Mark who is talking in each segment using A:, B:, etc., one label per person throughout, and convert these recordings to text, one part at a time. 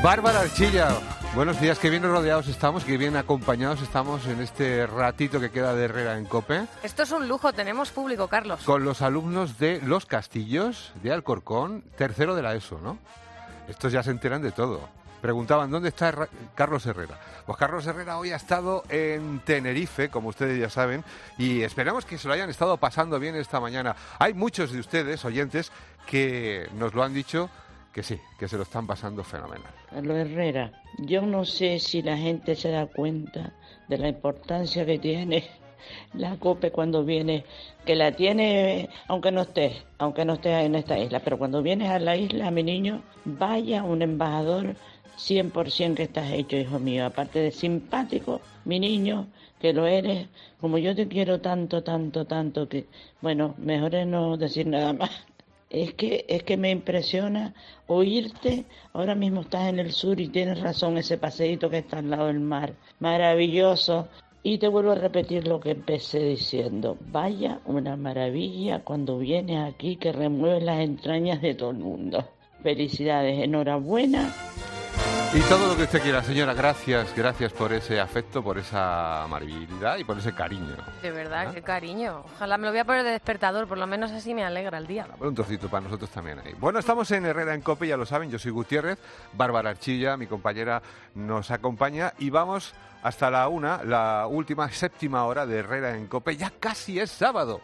A: Bárbara Archilla, buenos días, qué bien rodeados estamos, qué bien acompañados estamos en este ratito que queda de Herrera en COPE.
B: Esto es un lujo, tenemos público, Carlos.
A: Con los alumnos de Los Castillos, de Alcorcón, tercero de la ESO, ¿no? Estos ya se enteran de todo. Preguntaban, ¿dónde está Carlos Herrera? Pues Carlos Herrera hoy ha estado en Tenerife, como ustedes ya saben, y esperamos que se lo hayan estado pasando bien esta mañana. Hay muchos de ustedes, oyentes, que nos lo han dicho que sí, que se lo están pasando fenomenal.
C: Carlos Herrera, yo no sé si la gente se da cuenta de la importancia que tiene la COPE cuando viene, que la tiene aunque no estés en esta isla, pero cuando vienes a la isla, mi niño, vaya un embajador 100% que estás hecho, hijo mío, aparte de simpático, mi niño, que lo eres, como yo te quiero tanto, tanto, tanto, que, bueno, mejor es no decir nada más. Es que me impresiona oírte. Ahora mismo estás en el sur y tienes razón, ese paseíto que está al lado del mar, maravilloso. Y te vuelvo a repetir lo que empecé diciendo, vaya una maravilla cuando vienes aquí que remueves las entrañas de todo el mundo. Felicidades, enhorabuena.
A: Y todo lo que usted quiera, señora, gracias por ese afecto, por esa amabilidad y por ese cariño.
B: De verdad, qué cariño. Ojalá me lo voy a poner de despertador, por lo menos así me alegra el día.
A: Un trocito para nosotros también ahí. Bueno, estamos en Herrera en COPE, ya lo saben, yo soy Gutiérrez, Bárbara Archilla, mi compañera, nos acompaña y vamos hasta la última, séptima hora de Herrera en COPE, ya casi es sábado.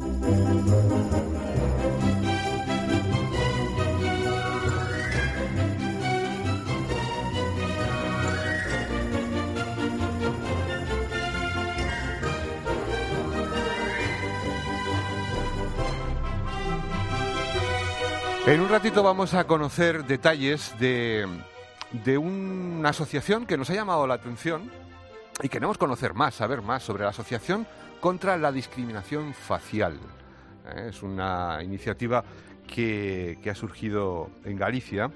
A: En un ratito vamos a conocer detalles de una asociación que nos ha llamado la atención y queremos conocer más, saber más sobre la Asociación contra la Discriminación Facial. Es una iniciativa que ha surgido en Galicia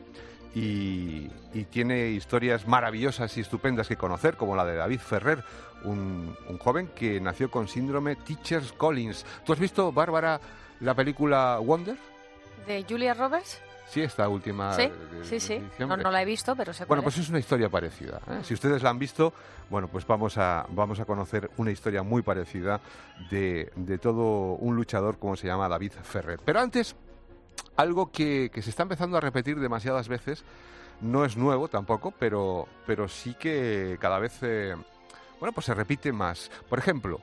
A: y tiene historias maravillosas y estupendas que conocer, como la de David Ferrer, un joven que nació con síndrome Teachers Collins. ¿Tú has visto, Bárbara, la película Wonder?
B: ¿De Julia Roberts?
A: Sí, esta última.
B: Sí. No la he visto, pero sé cuál
A: Bueno, pues es una historia parecida, ¿eh? Si ustedes la han visto, bueno, pues vamos a conocer una historia muy parecida de todo un luchador como se llama David Ferrer. Pero antes, algo que se está empezando a repetir demasiadas veces, no es nuevo tampoco, pero sí que cada vez, pues se repite más. Por ejemplo,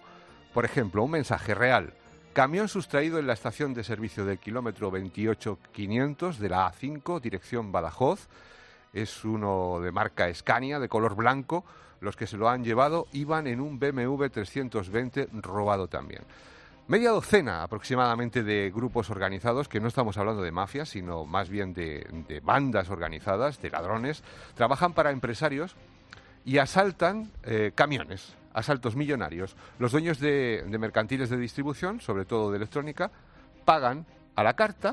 A: un mensaje real. Camión sustraído en la estación de servicio del kilómetro 28500 de la A5, dirección Badajoz. Es uno de marca Scania, de color blanco. Los que se lo han llevado iban en un BMW 320 robado también. Media docena aproximadamente de grupos organizados, que no estamos hablando de mafias, sino más bien de bandas organizadas, de ladrones, trabajan para empresarios y asaltan camiones. Asaltos millonarios. Los dueños de mercantiles de distribución, sobre todo de electrónica, pagan a la carta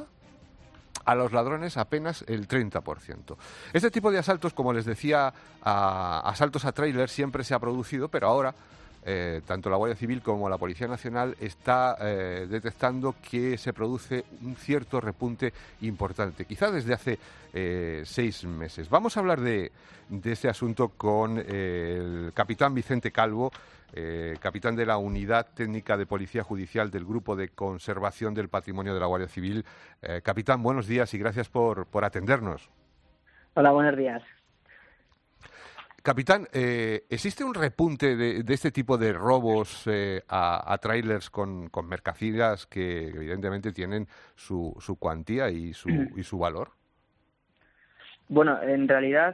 A: a los ladrones apenas el 30%. Este tipo de asaltos, como les decía, asaltos a tráiler siempre se ha producido, pero ahora tanto la Guardia Civil como la Policía Nacional está detectando que se produce un cierto repunte importante, quizá desde hace 6 meses. Vamos a hablar de este asunto con el capitán Vicente Calvo, capitán de la Unidad Técnica de Policía Judicial del Grupo de Conservación del Patrimonio de la Guardia Civil. Capitán, buenos días y gracias por atendernos.
D: Hola, buenos días.
A: Capitán, ¿existe un repunte de este tipo de robos a trailers con mercancías que evidentemente tienen su cuantía y su valor?
D: Bueno, en realidad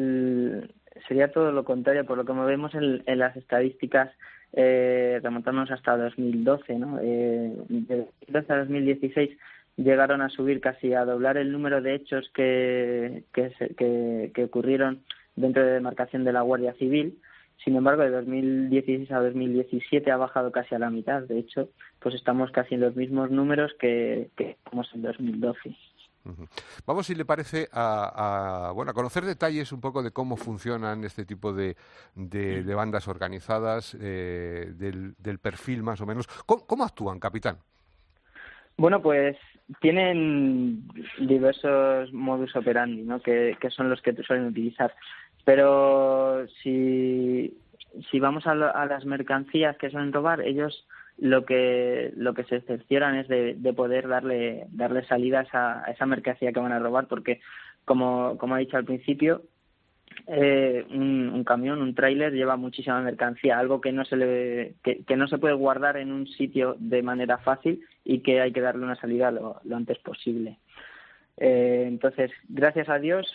D: sería todo lo contrario, por lo que vemos en las estadísticas remontándonos hasta 2012, ¿no? De 2012 a 2016 llegaron a subir casi a doblar el número de hechos que ocurrieron dentro de demarcación de la Guardia Civil. Sin embargo, de 2016 a 2017 ha bajado casi a la mitad. De hecho, pues estamos casi en los mismos números que estamos en 2012.
A: Vamos, si le parece, a conocer detalles un poco de cómo funcionan este tipo de bandas organizadas, del perfil más o menos. ¿Cómo actúan, capitán?
D: Bueno, pues tienen diversos modus operandi, ¿no? Que son los que suelen utilizar. Pero si vamos a las mercancías que suelen robar, ellos lo que se cercioran es de poder darle salida a esa mercancía que van a robar, porque como he dicho al principio, un camión, un tráiler lleva muchísima mercancía, algo que no se puede guardar en un sitio de manera fácil y que hay que darle una salida lo antes posible. Entonces, gracias a Dios,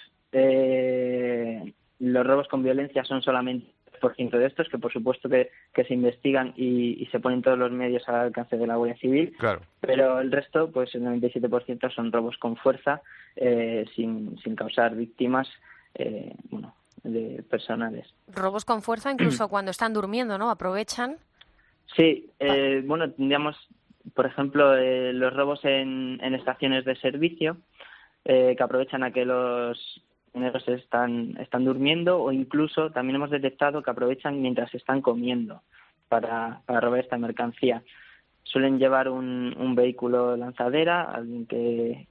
D: los robos con violencia son solamente el 10% de estos, que por supuesto que se investigan y se ponen todos los medios al alcance de la Guardia Civil.
A: Claro.
D: Pero el resto, pues el 97% son robos con fuerza, sin causar víctimas, de personales.
B: Robos con fuerza incluso cuando están durmiendo, ¿no? Aprovechan.
D: Sí, tendríamos, por ejemplo, los robos en estaciones de servicio, que aprovechan a que los mineros están durmiendo, o incluso también hemos detectado que aprovechan mientras están comiendo para robar esta mercancía. Suelen llevar un vehículo lanzadera, alguien que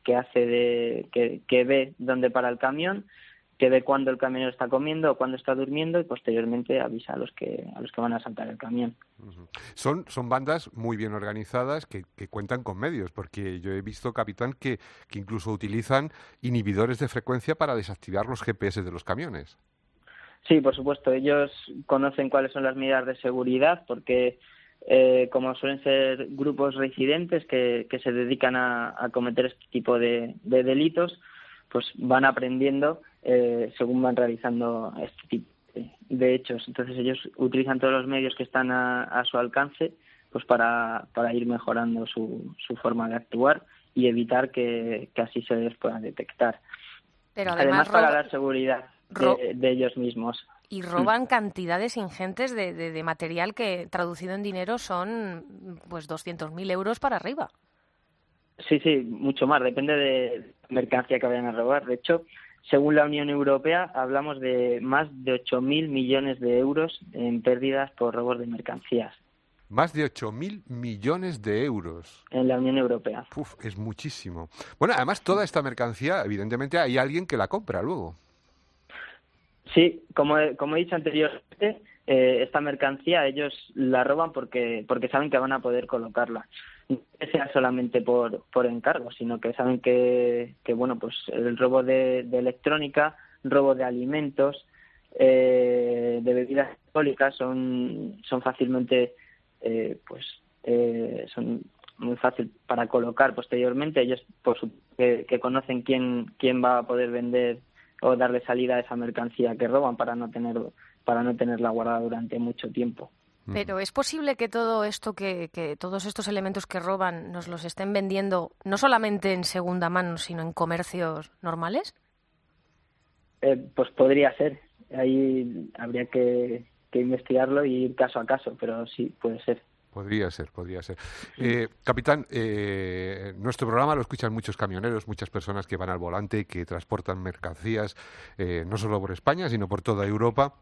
D: ve dónde para el camión, que ve cuándo el camionero está comiendo o cuándo está durmiendo, y posteriormente avisa a los que van a asaltar el camión.
A: Son bandas muy bien organizadas que cuentan con medios, porque yo he visto, capitán, que incluso utilizan inhibidores de frecuencia para desactivar los GPS de los camiones.
D: Sí, por supuesto. Ellos conocen cuáles son las medidas de seguridad, porque como suelen ser grupos reincidentes que se dedican a cometer este tipo de delitos, pues van aprendiendo según van realizando este tipo de hechos. Entonces ellos utilizan todos los medios que están a su alcance, pues para ir mejorando su forma de actuar y evitar que así se les pueda detectar.
B: Pero además
D: para la seguridad de ellos mismos.
B: Y roban cantidades ingentes de material que, traducido en dinero, son pues 200.000 euros para arriba.
D: Sí, mucho más. Depende de la mercancía que vayan a robar. De hecho, según la Unión Europea, hablamos de más de 8.000 millones de euros en pérdidas por robos de mercancías.
A: Más de 8.000 millones de euros.
D: En la Unión Europea.
A: Es muchísimo. Bueno, además, toda esta mercancía, evidentemente, hay alguien que la compra luego.
D: Sí, como he dicho anteriormente, esta mercancía ellos la roban porque saben que van a poder colocarla. No que sea solamente por encargo, sino que saben que pues el robo de electrónica, robo de alimentos, de bebidas alcohólicas son fácilmente, son muy fácil para colocar posteriormente. Ellos que conocen quién va a poder vender o darle salida a esa mercancía que roban para no tenerla guardada durante mucho tiempo.
B: Pero ¿es posible que todo esto, que todos estos elementos que roban nos los estén vendiendo no solamente en segunda mano, sino en comercios normales?
D: Pues podría ser. Ahí habría que investigarlo y ir caso a caso, pero sí, puede ser.
A: Podría ser. Capitán, nuestro programa lo escuchan muchos camioneros, muchas personas que van al volante, que transportan mercancías, no solo por España, sino por toda Europa.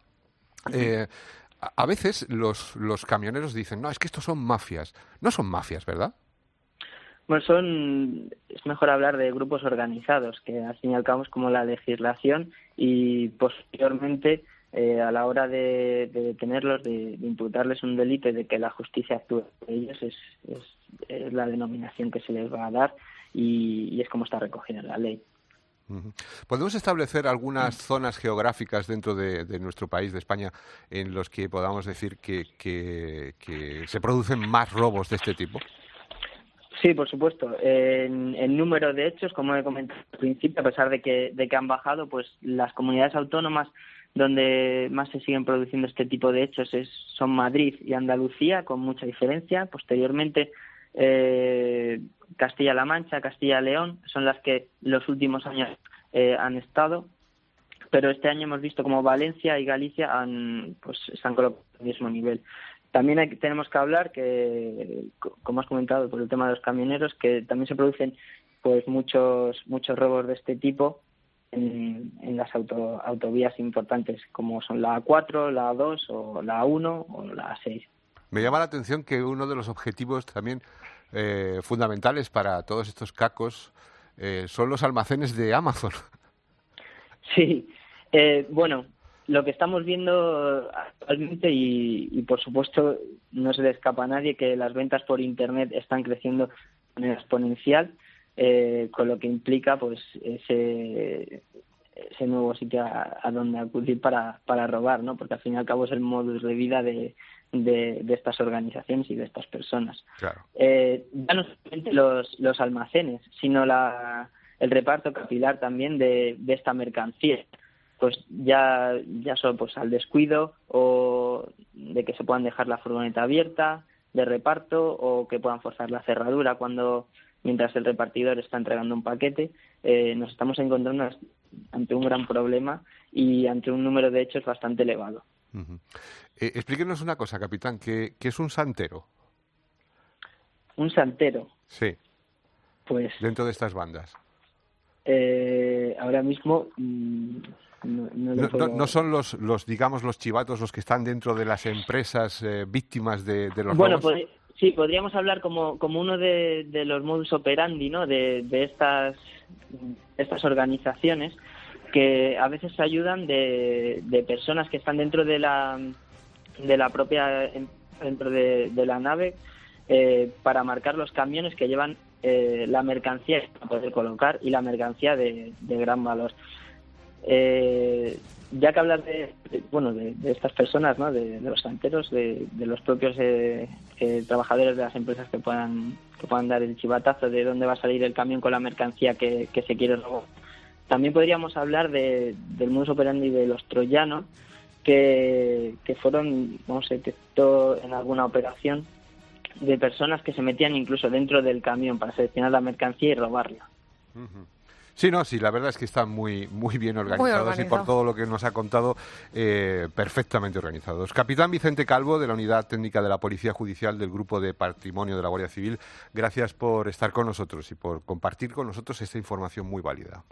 A: A veces los camioneros dicen, no, es que estos son mafias. No son mafias, ¿verdad?
D: Bueno, es mejor hablar de grupos organizados, que al fin y al cabo es como la legislación, y posteriormente a la hora de detenerlos, de imputarles un delito y de que la justicia actúe por ellos, es la denominación que se les va a dar y es como está recogida en la ley.
A: ¿Podemos establecer algunas zonas geográficas dentro de nuestro país, de España, en los que podamos decir que se producen más robos de este tipo?
D: Sí, por supuesto. En número de hechos, como he comentado al principio, a pesar de que han bajado, pues las comunidades autónomas donde más se siguen produciendo este tipo de hechos son Madrid y Andalucía, con mucha diferencia. Posteriormente, Castilla-La Mancha, Castilla-León, son las que los últimos años han estado, pero este año hemos visto como Valencia y Galicia están colocando al mismo nivel. También tenemos que hablar que, como has comentado, por el tema de los camioneros, que también se producen pues muchos robos de este tipo en las autovías importantes, como son la A4, la A2 o la A1 o la A6.
A: Me llama la atención que uno de los objetivos también fundamentales para todos estos cacos son los almacenes de Amazon.
D: Sí, bueno, lo que estamos viendo actualmente y por supuesto no se le escapa a nadie que las ventas por Internet están creciendo de manera exponencial, con lo que implica pues ese nuevo sitio a donde acudir para robar, ¿no? Porque al fin y al cabo es el modus de vida de estas organizaciones y de estas personas.
A: Claro.
D: Ya no solamente los almacenes, sino el reparto capilar también de esta mercancía. Pues ya solo pues al descuido o de que se puedan dejar la furgoneta abierta de reparto o que puedan forzar la cerradura mientras el repartidor está entregando un paquete, nos estamos encontrando ante un gran problema y ante un número de hechos bastante elevado.
A: Uh-huh. Explíquenos una cosa, capitán, ¿qué es un santero?
D: ¿Un santero?
A: Sí.
D: Pues
A: dentro de estas bandas.
D: Ahora mismo no
A: son los digamos los chivatos los que están dentro de las empresas víctimas de los
D: robos.
A: Bueno,
D: sí, podríamos hablar como uno de los modus operandi, ¿no? de estas organizaciones que a veces se ayudan de personas que están dentro de la propia dentro de la nave para marcar los camiones que llevan la mercancía para poder colocar y la mercancía de gran valor. Ya que hablas de estas personas, ¿no? de los santeros, de los propios trabajadores de las empresas que puedan dar el chivatazo de dónde va a salir el camión con la mercancía que se quiere robar. También podríamos hablar del modus operandi de los troyanos que fueron, se detectó en alguna operación de personas que se metían incluso dentro del camión para seleccionar la mercancía y robarla.
A: Uh-huh. Sí, la verdad es que están muy bien organizados y por todo lo que nos ha contado, perfectamente organizados. Capitán Vicente Calvo, de la Unidad Técnica de la Policía Judicial del Grupo de Patrimonio de la Guardia Civil, gracias por estar con nosotros y por compartir con nosotros esta información muy válida.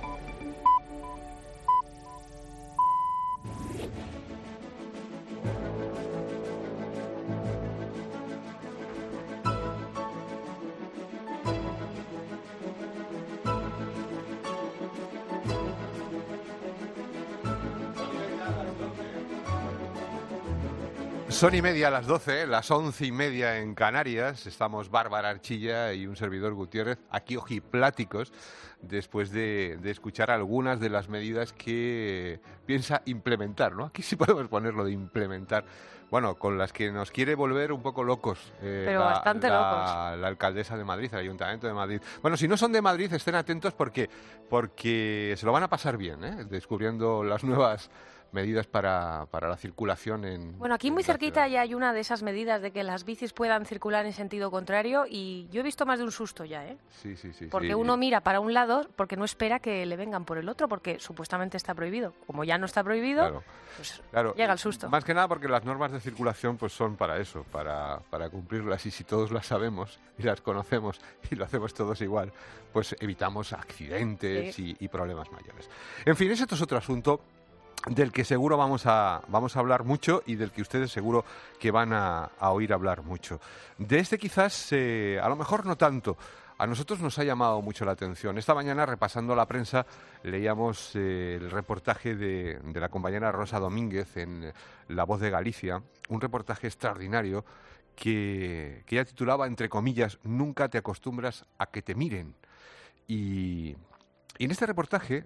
A: Son y media a las 12, las 11:30 en Canarias. Estamos Bárbara Archilla y un servidor Gutiérrez aquí ojipláticos después de escuchar algunas de las medidas que piensa implementar, ¿no? Aquí sí podemos ponerlo de implementar. Bueno, con las que nos quiere volver un poco locos.
B: Pero bastante locos.
A: La alcaldesa de Madrid, el Ayuntamiento de Madrid. Bueno, si no son de Madrid, estén atentos porque se lo van a pasar bien, descubriendo las nuevas medidas para la circulación
B: Bueno, aquí muy cerquita ya hay una de esas medidas de que las bicis puedan circular en sentido contrario y yo he visto más de un susto ya, ¿eh?
A: Sí.
B: Porque uno mira para un lado porque no espera que le vengan por el otro porque supuestamente está prohibido. Como ya no está prohibido, claro. Llega el susto.
A: Más que nada porque las normas de circulación pues son para eso, para cumplirlas, y si todos las sabemos y las conocemos y lo hacemos todos igual, pues evitamos accidentes y problemas mayores. En fin, ese es otro asunto del que seguro vamos a hablar mucho y del que ustedes seguro que van a oír hablar mucho. De este quizás, a lo mejor no tanto. A nosotros nos ha llamado mucho la atención. Esta mañana, repasando la prensa, leíamos el reportaje de la compañera Rosa Domínguez en La Voz de Galicia, un reportaje extraordinario que ella titulaba, entre comillas, «Nunca te acostumbras a que te miren». Y en este reportaje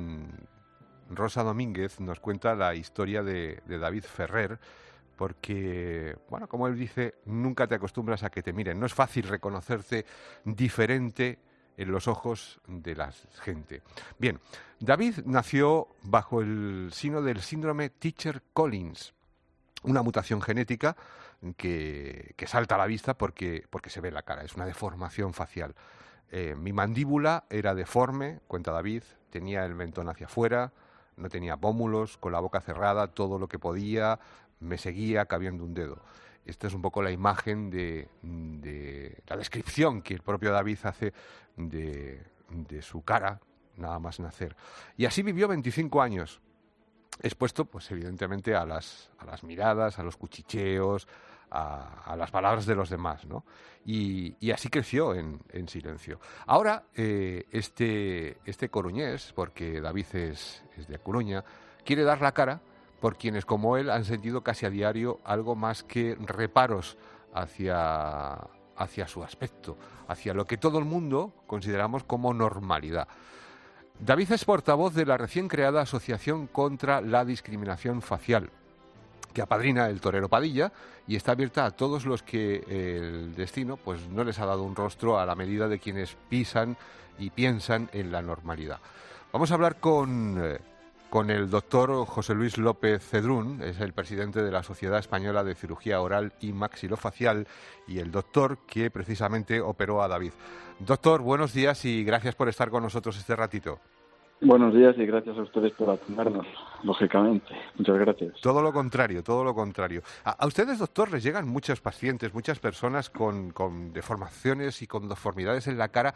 A: Rosa Domínguez nos cuenta la historia de David Ferrer, porque, bueno, como él dice, nunca te acostumbras a que te miren. No es fácil reconocerte diferente en los ojos de la gente. Bien, David nació bajo el signo del síndrome Teacher-Collins, una mutación genética que salta a la vista porque se ve la cara, es una deformación facial. Mi mandíbula era deforme, cuenta David, tenía el mentón hacia afuera, no tenía pómulos, con la boca cerrada, todo lo que podía me seguía cabiendo un dedo. Esta es un poco la imagen de la descripción que el propio David hace de su cara, nada más nacer. Y así vivió 25 años, expuesto, pues evidentemente, a las miradas, a los cuchicheos, a las palabras de los demás, ¿no? Y así creció en silencio. Ahora, este coruñés, porque David es de A Coruña, quiere dar la cara por quienes como él han sentido casi a diario algo más que reparos hacia su aspecto, hacia lo que todo el mundo consideramos como normalidad. David es portavoz de la recién creada Asociación contra la Discriminación Facial, que apadrina el torero Padilla y está abierta a todos los que el destino pues no les ha dado un rostro a la medida de quienes pisan y piensan en la normalidad. Vamos a hablar con el doctor José Luis López Cedrún, es el presidente de la Sociedad Española de Cirugía Oral y Maxilofacial y el doctor que precisamente operó a David. Doctor, buenos días y gracias por estar con nosotros este ratito.
E: Buenos días y gracias a ustedes por atendernos, lógicamente. Muchas gracias.
A: Todo lo contrario, todo lo contrario. A ustedes, doctor, les llegan muchos pacientes, muchas personas con deformaciones y con deformidades en la cara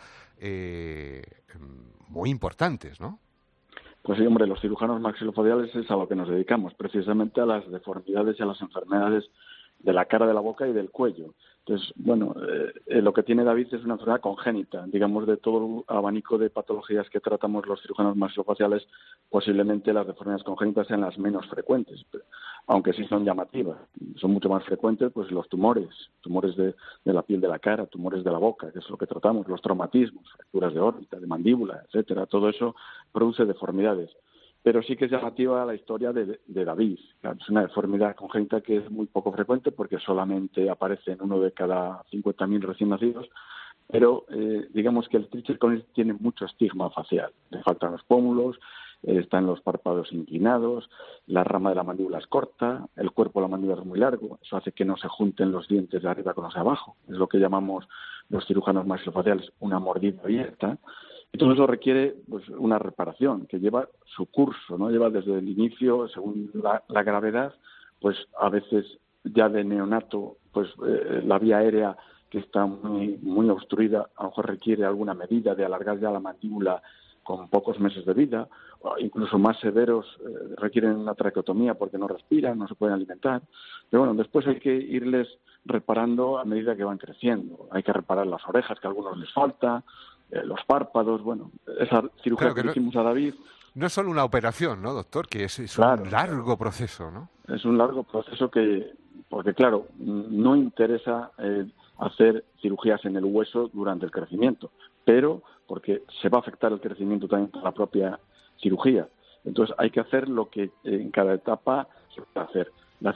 A: muy importantes, ¿no?
E: Pues sí, hombre, los cirujanos maxilofaciales es a lo que nos dedicamos, precisamente a las deformidades y a las enfermedades de la cara, de la boca y del cuello. Entonces, bueno, lo que tiene David es una enfermedad congénita, digamos, de todo el abanico de patologías que tratamos los cirujanos maxilofaciales, posiblemente las deformidades congénitas sean las menos frecuentes, aunque sí son llamativas. Son mucho más frecuentes pues los tumores de la piel de la cara, tumores de la boca, que es lo que tratamos, los traumatismos, fracturas de órbita, de mandíbula, etcétera. Todo eso produce deformidades. Pero sí que es llamativa la historia de David. Claro, es una deformidad congénita que es muy poco frecuente porque solamente aparece en uno de cada 50.000 recién nacidos, pero digamos que el Treacher Collins tiene mucho estigma facial. Le faltan los pómulos, están los párpados inclinados, la rama de la mandíbula es corta, el cuerpo de la mandíbula es muy largo, eso hace que no se junten los dientes de arriba con los de abajo. Es lo que llamamos los cirujanos maxilofaciales una mordida abierta. Y todo eso requiere pues una reparación que lleva su curso, ¿no? Lleva desde el inicio, según la gravedad, pues a veces ya de neonato, pues la vía aérea que está muy obstruida, a lo mejor requiere alguna medida de alargar ya la mandíbula con pocos meses de vida, o incluso más severos requieren una traqueotomía porque no respiran, no se pueden alimentar. Pero bueno, después hay que irles reparando a medida que van creciendo. Hay que reparar las orejas, que a algunos les falta, los párpados, bueno, esa cirugía que hicimos a David.
A: No es solo una operación, ¿no, doctor? Que es
E: claro,
A: un largo proceso, ¿no?
E: Es un largo proceso porque claro, no interesa hacer cirugías en el hueso durante el crecimiento, pero porque se va a afectar el crecimiento también por la propia cirugía. Entonces hay que hacer lo que en cada etapa se puede hacer.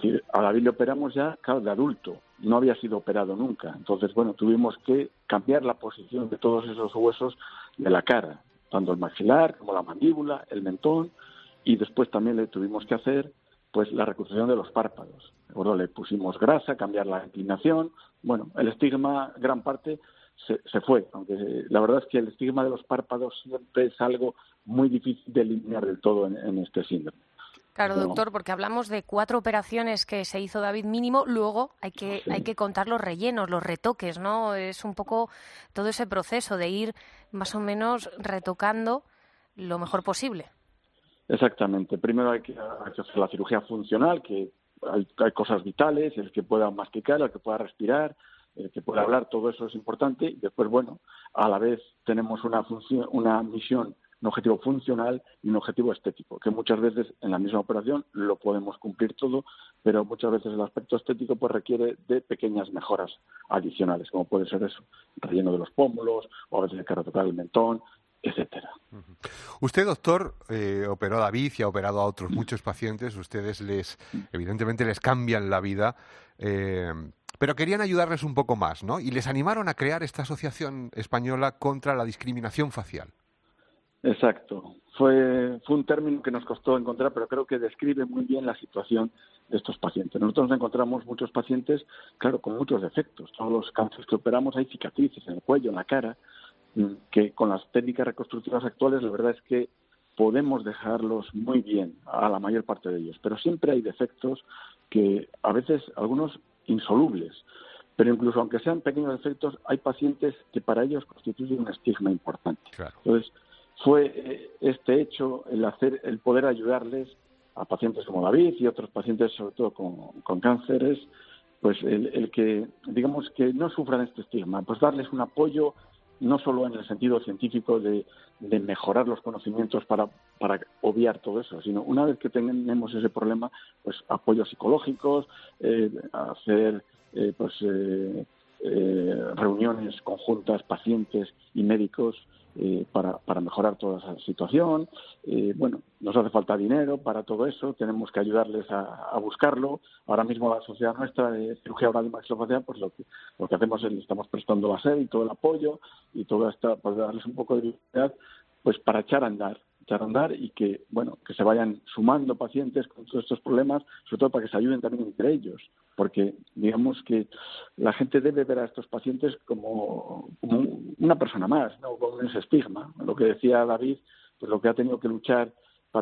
E: A David le operamos ya, claro, de adulto, no había sido operado nunca. Entonces, bueno, tuvimos que cambiar la posición de todos esos huesos de la cara, tanto el maxilar como la mandíbula, el mentón, y después también le tuvimos que hacer pues la reconstrucción de los párpados. ¿De acuerdo? Le pusimos grasa, cambiar la inclinación. Bueno, el estigma, gran parte, se fue, aunque la verdad es que el estigma de los párpados siempre es algo muy difícil de eliminar del todo en este síndrome.
B: Claro, doctor, porque hablamos de 4 operaciones que se hizo David mínimo, luego hay que contar los rellenos, los retoques, ¿no? Es un poco todo ese proceso de ir más o menos retocando lo mejor posible.
E: Exactamente. Primero hay que hacer la cirugía funcional, que hay cosas vitales, el que pueda masticar, el que pueda respirar, el que pueda hablar, todo eso es importante. Y después, bueno, a la vez tenemos una misión, un objetivo funcional y un objetivo estético, que muchas veces en la misma operación lo podemos cumplir todo, pero muchas veces el aspecto estético pues requiere de pequeñas mejoras adicionales, como puede ser eso, relleno de los pómulos, o a veces hay que retocar el mentón, etcétera.
A: Usted, doctor, operó a David y ha operado a otros muchos pacientes. Ustedes evidentemente les cambian la vida, pero querían ayudarles un poco más, ¿no? Y les animaron a crear esta asociación española contra la discriminación facial.
E: Exacto. Fue un término que nos costó encontrar, pero creo que describe muy bien la situación de estos pacientes. Nosotros nos encontramos muchos pacientes, claro, con muchos defectos. Todos los cánceres que operamos hay cicatrices en el cuello, en la cara, que con las técnicas reconstructivas actuales la verdad es que podemos dejarlos muy bien a la mayor parte de ellos, pero siempre hay defectos que a veces algunos insolubles, pero incluso aunque sean pequeños defectos hay pacientes que para ellos constituyen un estigma importante.
A: Claro.
E: Entonces fue este hecho, el poder ayudarles a pacientes como David y otros pacientes sobre todo con cánceres, pues el que, digamos, que no sufran este estigma, pues darles un apoyo no solo en el sentido científico de mejorar los conocimientos para obviar todo eso, sino una vez que tenemos ese problema, pues apoyos psicológicos, hacer reuniones conjuntas, pacientes y médicos, para mejorar toda esa situación. Nos hace falta dinero para todo eso, tenemos que ayudarles a buscarlo. Ahora mismo la sociedad nuestra de cirugía oral y maxilofacial, pues lo que hacemos es le estamos prestando la sede y todo el apoyo y todo esto para darles un poco de visibilidad, pues para echar a andar y que se vayan sumando pacientes con todos estos problemas, sobre todo para que se ayuden también entre ellos, porque digamos que la gente debe ver a estos pacientes como una persona más, no con ese estigma. Lo que decía David, pues lo que ha tenido que luchar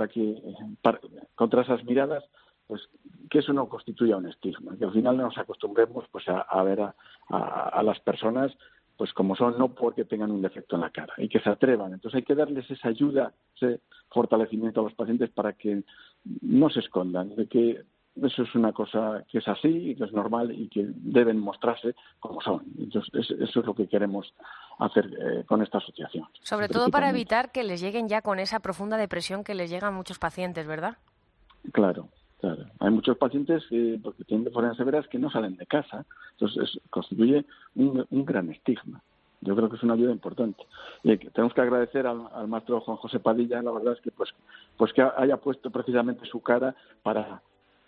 E: contra esas miradas, pues que eso no constituya un estigma, que al final nos acostumbremos pues a ver a las personas pues como son, no porque tengan un defecto en la cara, y que se atrevan. Entonces hay que darles esa ayuda, ese fortalecimiento a los pacientes para que no se escondan, de que eso es una cosa que es así y que es normal y que deben mostrarse como son. Entonces eso es lo que queremos hacer con esta asociación.
B: Sobre todo para evitar que les lleguen ya con esa profunda depresión que les llega a muchos pacientes, ¿verdad?
E: Claro. Hay muchos pacientes porque tienen deformidades severas que no salen de casa, entonces constituye un gran estigma. Yo creo que es una ayuda importante. Y tenemos que agradecer al maestro Juan José Padilla, la verdad es que pues que haya puesto precisamente su cara para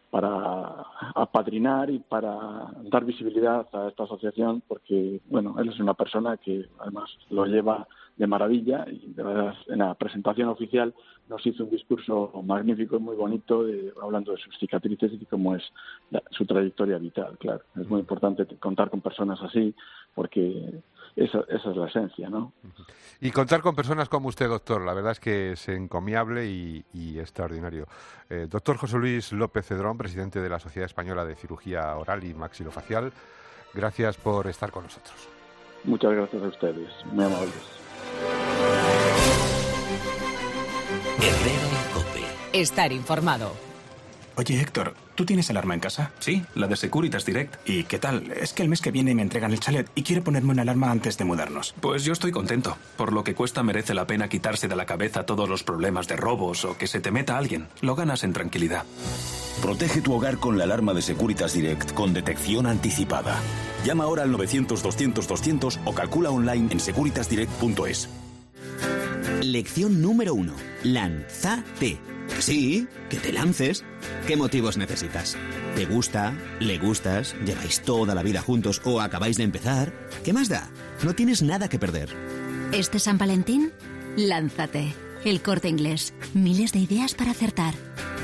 E: apadrinar y para dar visibilidad a esta asociación, porque él es una persona que además lo lleva de maravilla y de verdad en la presentación oficial nos hizo un discurso magnífico y muy bonito hablando de sus cicatrices y de cómo es su trayectoria vital. Claro, es muy importante contar con personas así porque esa es la esencia, ¿no?
A: Y contar con personas como usted, doctor, la verdad es que es encomiable y extraordinario. Doctor José Luis López Cedrón, presidente de la Sociedad Española de Cirugía Oral y Maxilofacial, gracias por estar con nosotros.
E: Muchas gracias a ustedes, muy amables.
F: Herrera en COPE.
G: Estar informado.
H: Oye, Héctor, ¿tú tienes alarma en casa?
I: Sí, la de Securitas Direct.
H: ¿Y qué tal? Es que el mes que viene me entregan el chalet y quiero ponerme una alarma antes de mudarnos.
I: Pues yo estoy contento. Por lo que cuesta merece la pena quitarse de la cabeza todos los problemas de robos o que se te meta alguien. Lo ganas en tranquilidad.
F: Protege tu hogar con la alarma de Securitas Direct con detección anticipada. Llama ahora al 900-200-200 o calcula online en securitasdirect.es.
J: Lección número 1. Lánzate. Sí, que te lances. ¿Qué motivos necesitas? ¿Te gusta? ¿Le gustas? ¿Lleváis toda la vida juntos o acabáis de empezar? ¿Qué más da? No tienes nada que perder.
K: ¿Este San Valentín? Lánzate. El Corte Inglés. Miles de ideas para acertar.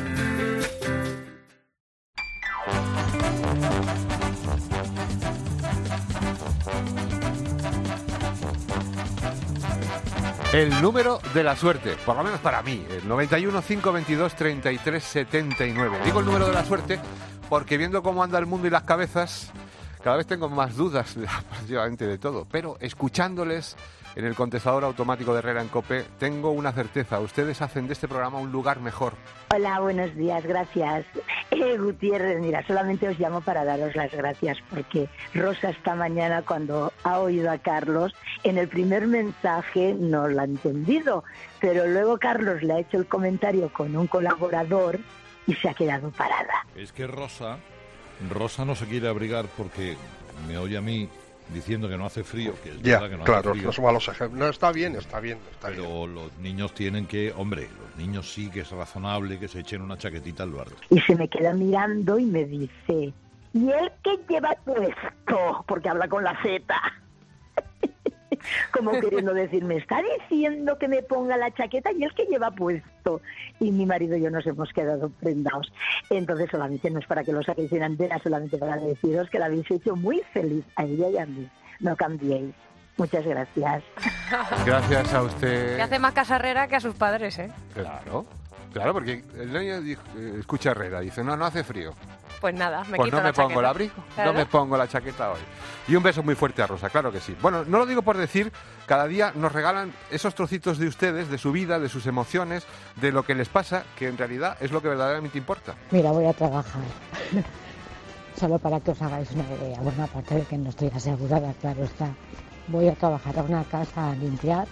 A: El número de la suerte, por lo menos para mí, el 91 522 33 79. Digo el número de la suerte porque viendo cómo anda el mundo y las cabezas, cada vez tengo más dudas prácticamente de todo, pero escuchándoles en el contestador automático de Herrera en COPE, tengo una certeza, ustedes hacen de este programa un lugar mejor.
L: Hola, buenos días, gracias. Gutiérrez, mira, solamente os llamo para daros las gracias porque Rosa esta mañana cuando ha oído a Carlos, en el primer mensaje no lo ha entendido, pero luego Carlos le ha hecho el comentario con un colaborador y se ha quedado parada.
M: Es que Rosa no se quiere abrigar porque me oye a mí diciendo que no hace frío, que es verdad que no hace frío.
N: No suba los ejemplos. No, está bien.
M: Pero los niños tienen que, los niños sí que es razonable que se echen una chaquetita al barrio.
L: Y se me queda mirando y me dice, ¿y él qué lleva puesto? Porque habla con la Z. Como queriendo decir, me está diciendo que me ponga la chaqueta y él que lleva puesto. Y mi marido y yo nos hemos quedado prendados. Entonces solamente no es para que lo saquéis en antena, solamente para deciros que la habéis hecho muy feliz a ella y a mí. No cambiéis. Muchas gracias.
A: Gracias a usted.
B: Que hace más caso a Herrera que a sus padres, ¿eh?
A: Claro, porque el niño escucha a Herrera, dice, no hace frío.
B: Pues nada, me
A: pues
B: quito
A: no
B: la
A: me pongo
B: chaqueta.
A: el abrigo,
B: Claro.
A: no me pongo la chaqueta hoy. Y un beso muy fuerte a Rosa, claro que sí. Bueno, no lo digo por decir, cada día nos regalan esos trocitos de ustedes, de su vida, de sus emociones, de lo que les pasa, que en realidad es lo que verdaderamente importa.
O: Mira, voy a trabajar.
G: Solo para que os hagáis una idea, bueno, aparte de que no estoy asegurada, claro está, voy a trabajar a una casa a limpiar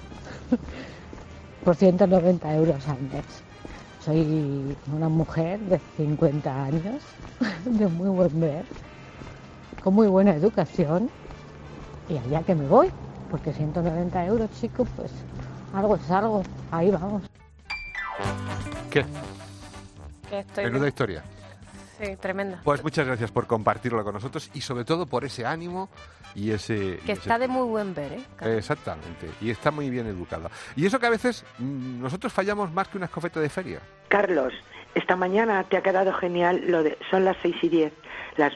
G: por 190 euros al mes. Soy una mujer de 50 años, de muy buen ver, con muy buena educación, y allá que me voy, porque 190 euros, chicos, pues algo es algo, ahí vamos.
A: ¿Qué?
B: Estoy
A: Menuda historia.
B: Sí, tremenda.
A: Pues muchas gracias por compartirlo con nosotros y sobre todo por ese ánimo y ese...
B: Que está de muy buen ver, ¿eh?
A: Exactamente, y está muy bien educada. Y eso que a veces nosotros fallamos más que una escopeta de feria.
N: Carlos, esta mañana te ha quedado genial son las 6:10, las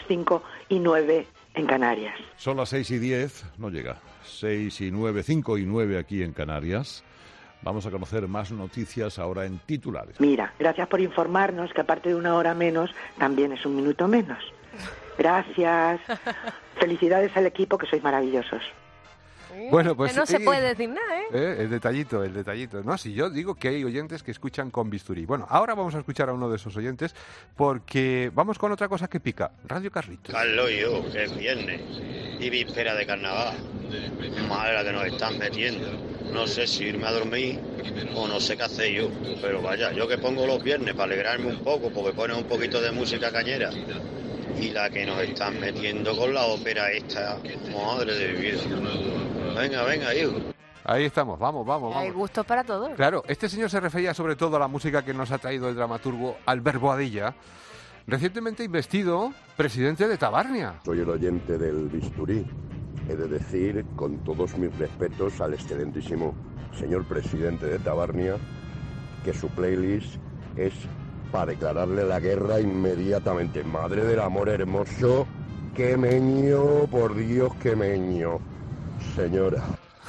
N: 5:09 en Canarias.
M: Son las 6:10, no llega, 6:09, 5:09 aquí en Canarias. Vamos a conocer más noticias ahora en titulares.
N: Mira, gracias por informarnos que aparte de una hora menos, también es un minuto menos. Gracias. Felicidades al equipo, que sois maravillosos.
A: Bueno, pues
B: no se puede decir nada, ¿eh?
A: El detallito. No, si yo digo que hay oyentes que escuchan con bisturí. Bueno, ahora vamos a escuchar a uno de esos oyentes porque vamos con otra cosa que pica. Radio Carlitos.
O: Carlos y yo, que es viernes y víspera de carnaval. Madre la que nos están metiendo. No sé si irme a dormir o no sé qué hacer yo. Pero vaya, yo que pongo los viernes para alegrarme un poco porque ponen un poquito de música cañera. Y la que nos están metiendo con la ópera esta, madre de mi vida. Venga, hijo.
A: Ahí estamos, vamos.
B: Hay gustos para todos.
A: Claro, este señor se refería sobre todo a la música que nos ha traído el dramaturgo Albert Boadilla, recientemente investido presidente de Tabarnia.
P: Soy el oyente del bisturí. He de decir, con todos mis respetos al excelentísimo señor presidente de Tabarnia, que su playlist es para declararle la guerra inmediatamente. Madre del amor hermoso, qué meño, por Dios, qué meño. Señora.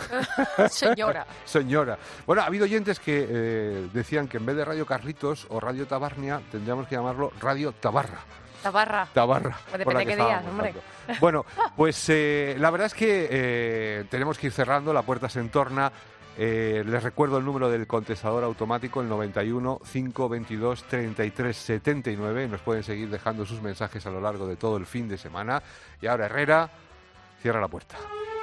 B: Señora.
A: Bueno, ha habido oyentes que decían que en vez de Radio Carlitos o Radio Tabarnia, tendríamos que llamarlo Radio Tabarra.
B: Tabarra. Pues depende de qué días, hombre.
A: Bueno, pues la verdad es que tenemos que ir cerrando, la puerta se entorna. Les recuerdo el número del contestador automático, el 91 522 33 79. Nos pueden seguir dejando sus mensajes a lo largo de todo el fin de semana. Y ahora Herrera, cierra la puerta.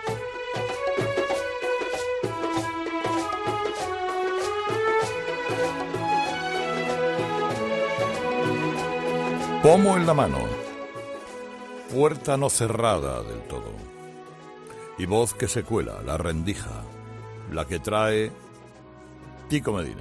M: Pomo en la mano, puerta no cerrada del todo, y voz que se cuela, la rendija, la que trae Tico Medina.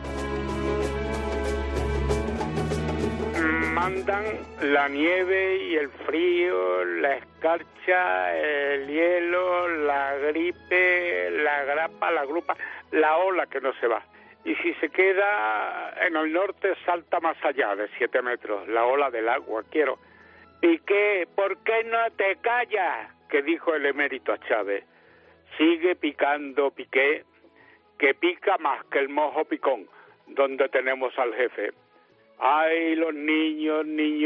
Q: Mandan la nieve y el frío, la escarcha, el hielo, la gripe, la grapa, la grupa, la ola que no se va. Y si se queda en el norte, salta más allá de 7 metros, la ola del agua. Piqué, ¿por qué no te callas? Que dijo el emérito a Chávez. Sigue picando, Piqué, que pica más que el mojo picón, donde tenemos al jefe. Ay, los niños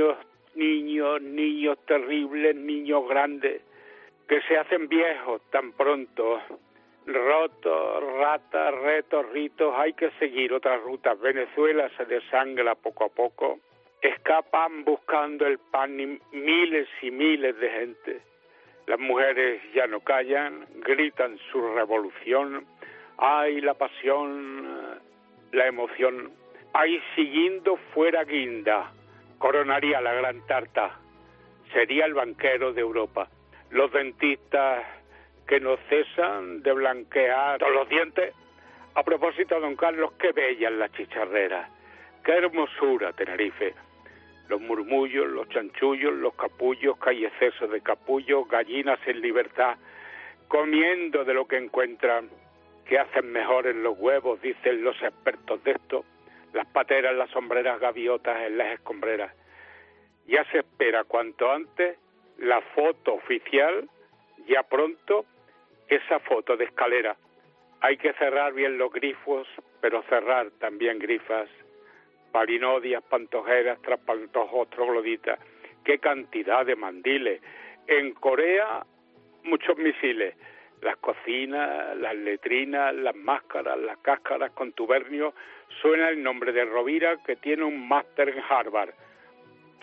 Q: terribles, niños grandes, que se hacen viejos tan pronto. Rotos, ratas, retos, ritos, hay que seguir otras rutas. Venezuela se desangra poco a poco. Escapan buscando el pan miles y miles de gente. Las mujeres ya no callan, gritan su revolución. Ay, la pasión, la emoción. Ay, siguiendo fuera Guinda, coronaría la gran tarta. Sería el banquero de Europa. Los dentistas que no cesan de blanquear todos los dientes. A propósito, don Carlos, qué bellas las chicharreras, qué hermosura Tenerife. Los murmullos, los chanchullos, los capullos, que hay exceso de capullos, gallinas en libertad, comiendo de lo que encuentran, que hacen mejor en los huevos, dicen los expertos de esto, las pateras, las sombreras, gaviotas en las escombreras. Ya se espera cuanto antes la foto oficial, ya pronto, esa foto de escalera. Hay que cerrar bien los grifos, pero cerrar también grifas, palinodias, pantojeras, traspantojos, trogloditas. ¡Qué cantidad de mandiles! En Corea, muchos misiles. Las cocinas, las letrinas, las máscaras, las cáscaras con tubernios. Suena el nombre de Rovira, que tiene un máster en Harvard.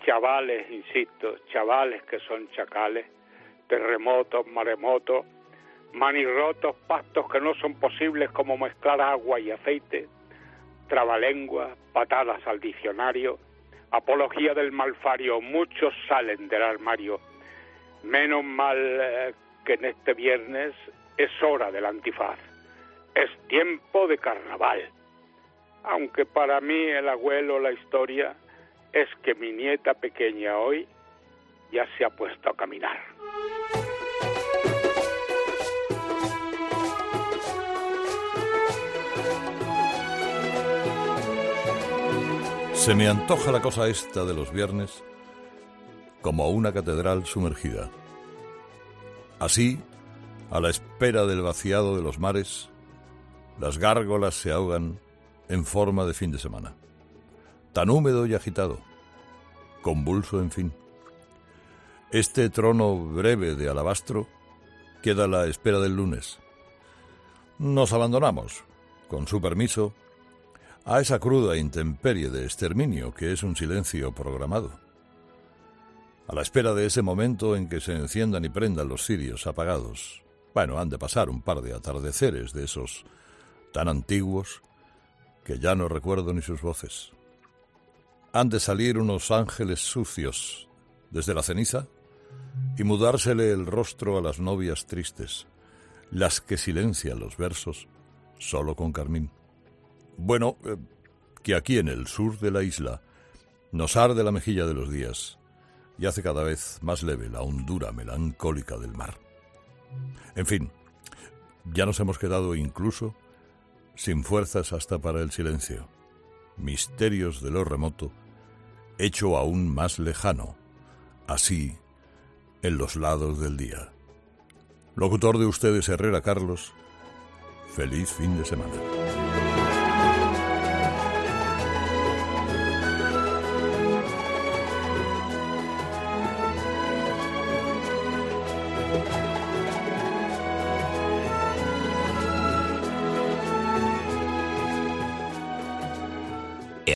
Q: chavales, insisto, chavales que son chacales, terremotos, maremotos, manirrotos, pactos que no son posibles como mezclar agua y aceite, trabalenguas, patadas al diccionario, apología del malfario, muchos salen del armario. Menos mal que en este viernes es hora del antifaz, es tiempo de carnaval. Aunque para mí el abuelo, la historia, es que mi nieta pequeña hoy ya se ha puesto a caminar.
M: Se me antoja la cosa esta de los viernes como una catedral sumergida. Así, a la espera del vaciado de los mares, las gárgolas se ahogan en forma de fin de semana. Tan húmedo y agitado, convulso en fin. Este trono breve de alabastro queda a la espera del lunes. Nos abandonamos, con su permiso, a esa cruda intemperie de exterminio que es un silencio programado. A la espera de ese momento en que se enciendan y prendan los cirios apagados. Bueno, han de pasar un par de atardeceres de esos tan antiguos que ya no recuerdo ni sus voces. Han de salir unos ángeles sucios desde la ceniza y mudársele el rostro a las novias tristes, las que silencian los versos solo con carmín. Bueno, que aquí en el sur de la isla nos arde la mejilla de los días y hace cada vez más leve la hondura melancólica del mar. En fin, ya nos hemos quedado incluso sin fuerzas hasta para el silencio. Misterios de lo remoto, hecho aún más lejano, así en los lados del día. Locutor de ustedes, Herrera Carlos. Feliz fin de semana.